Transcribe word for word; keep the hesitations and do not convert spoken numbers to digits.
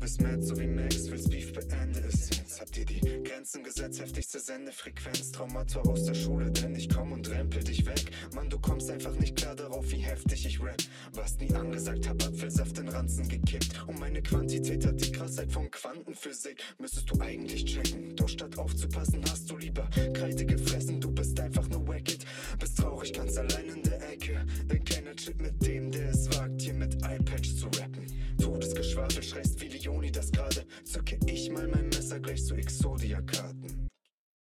bist mad so wie Max, willst Beef beende es. Jetzt habt ihr die Grenzen gesetzt, heftigste Sendefrequenz. Traumata aus der Schule, denn ich komm und rempel dich weg. Mann, du kommst einfach nicht klar darauf, wie heftig ich rap. Was nie angesagt, hab Apfelsaft in Ranzen gekippt. Und meine Quantität hat die Krassheit von Quantenphysik. Müsstest du eigentlich checken, doch statt aufzupassen, hast du lieber Kreide gefressen. Du bist einfach nur wack it, bist traurig, ganz allein in der